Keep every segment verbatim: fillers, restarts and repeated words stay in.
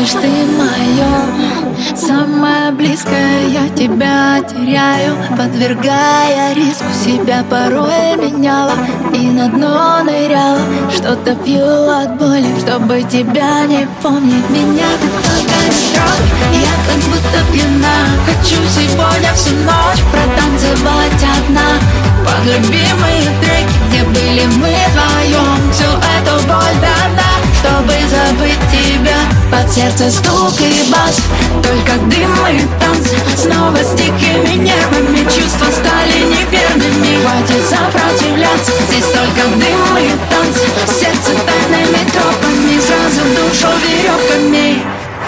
лишь ты мое самое близкое, я тебя теряю, подвергая риску себя. Порой меняла и на дно ныряла, что-то пью от боли, чтобы тебя не помнить. Меня ты только не трогай, я как будто пьяна. Хочу сегодня всю ночь протанцевать одна под любимые треки, где были мы вдвоем. Всю эту боль дана, чтобы забыть тебя. Под сердце стук и бас, только дым и танцы. Снова с дикими нервами чувства стали неверными. Хватит сопротивляться, здесь только дым и танцы. Сердце тайными тропами, сразу душу веревками.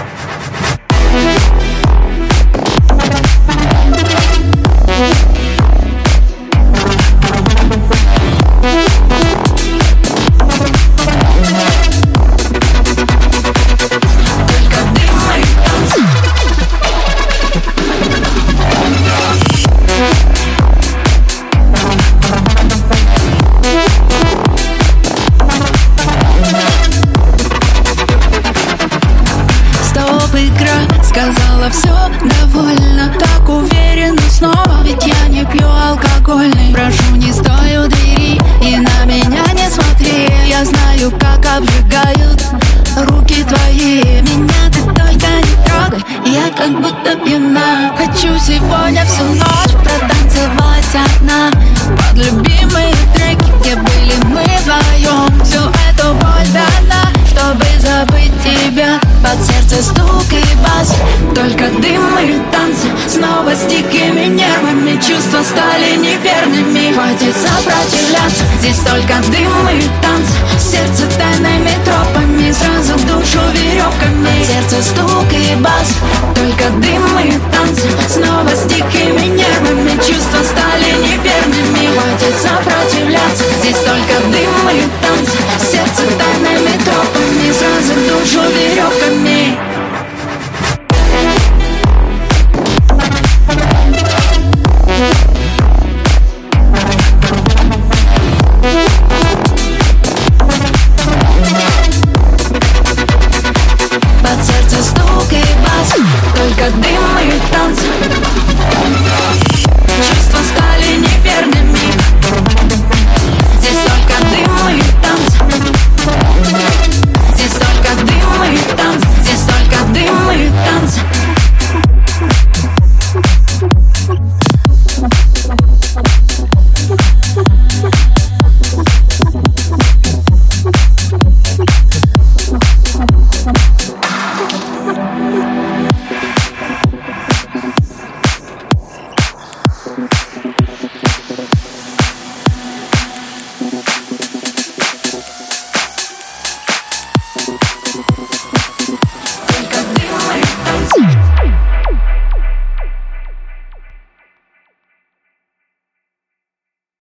Сказала все довольно, так уверенно снова, ведь я не пью алкогольный. Прошу, не стой у двери и на меня не смотри. Я знаю, как обжигают руки твои. Меня ты только не трогай, я как будто пьяна. Хочу сегодня всю ночь протанцевать одна под любимые треки, где были мы вдвоем. Всю эту боль дана, чтобы забыть тебя. Под сердце стук и бас, только дым и танцы. Снова с дикими нервами чувства стали неверными. Хватит сопротивляться, здесь только дым и танцы. Сердце тайными тропами, сразу душу веревками. Под сердце стук и бас, только дым и танцы. Снова с дикими нервами чувства стали неверными. Хватит сопротивляться, здесь только дым и танцы. Сердце тайными тропами, сразу душу веревками. Под сердце стук и бас, только дым и танцы.